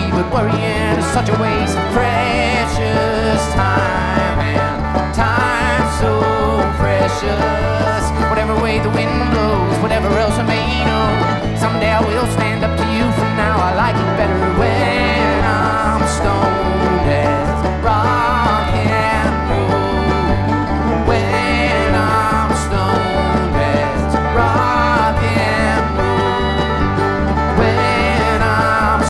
but worrying is such a waste of precious time.